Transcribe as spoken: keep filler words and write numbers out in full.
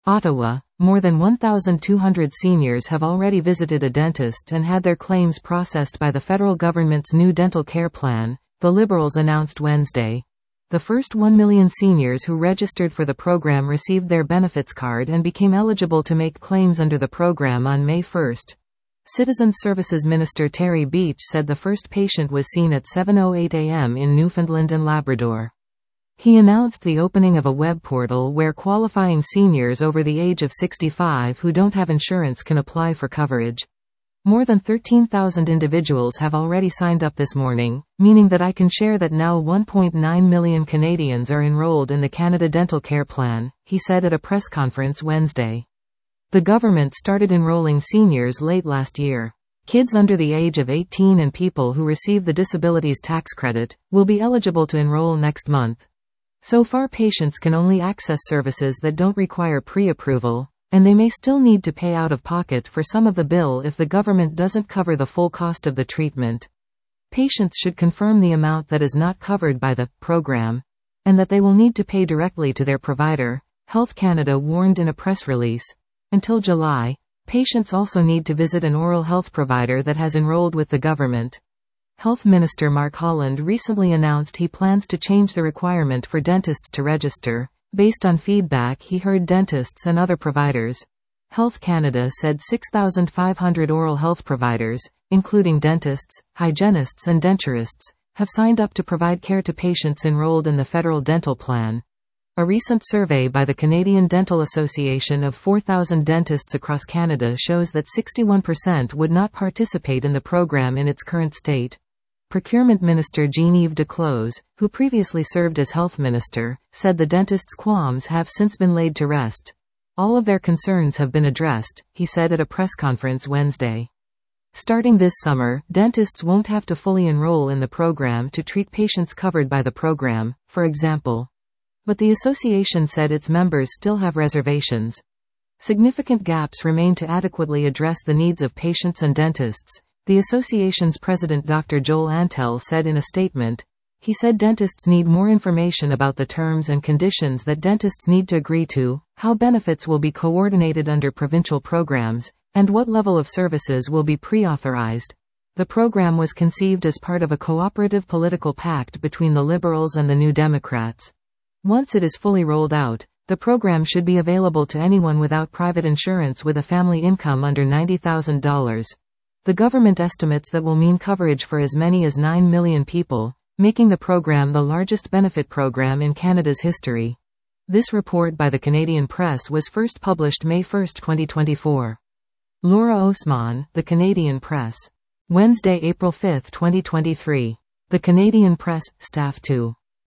Ottawa, more than one thousand two hundred seniors have already visited a dentist and had their claims processed by the federal government's new dental care plan, the Liberals announced Wednesday. The first one million seniors who registered for the program received their benefits card and became eligible to make claims under the program on May first. Citizen Services Minister Terry Beach said the first patient was seen at seven oh eight a m in Newfoundland and Labrador. He announced the opening of a web portal where qualifying seniors over the age of sixty-five who don't have insurance can apply for coverage. More than thirteen thousand individuals have already signed up this morning, meaning that I can share that now one point nine million Canadians are enrolled in the Canada Dental Care Plan, he said at a press conference Wednesday. The government started enrolling seniors late last year. Kids under the age of eighteen and people who receive the disabilities tax credit will be eligible to enroll next month. So far, patients can only access services that don't require pre-approval, and they may still need to pay out of pocket for some of the bill if the government doesn't cover the full cost of the treatment. Patients should confirm the amount that is not covered by the program, and that they will need to pay directly to their provider, Health Canada warned in a press release. Until July, patients also need to visit an oral health provider that has enrolled with the government. Health Minister Mark Holland recently announced he plans to change the requirement for dentists to register, based on feedback he heard dentists and other providers. Health Canada said six thousand five hundred oral health providers, including dentists, hygienists and denturists, have signed up to provide care to patients enrolled in the federal dental plan. A recent survey by the Canadian Dental Association of four thousand dentists across Canada shows that sixty-one percent would not participate in the program in its current state. Procurement Minister Jean-Yves Duclos, who previously served as Health Minister, said the dentists' qualms have since been laid to rest. All of their concerns have been addressed, he said at a press conference Wednesday. Starting this summer, dentists won't have to fully enroll in the program to treat patients covered by the program, for example. But the association said its members still have reservations. Significant gaps remain to adequately address the needs of patients and dentists, the association's president Doctor Joel Antel said in a statement. He said dentists need more information about the terms and conditions that dentists need to agree to, how benefits will be coordinated under provincial programs, and what level of services will be pre-authorized. The program was conceived as part of a cooperative political pact between the Liberals and the New Democrats. Once it is fully rolled out, the program should be available to anyone without private insurance with a family income under ninety thousand dollars. The government estimates that will mean coverage for as many as nine million people, making the program the largest benefit program in Canada's history. This report by the Canadian Press was first published May first, twenty twenty-four. Laura Osman, The Canadian Press. Wednesday, April fifth, twenty twenty-three. The Canadian Press, Staff two.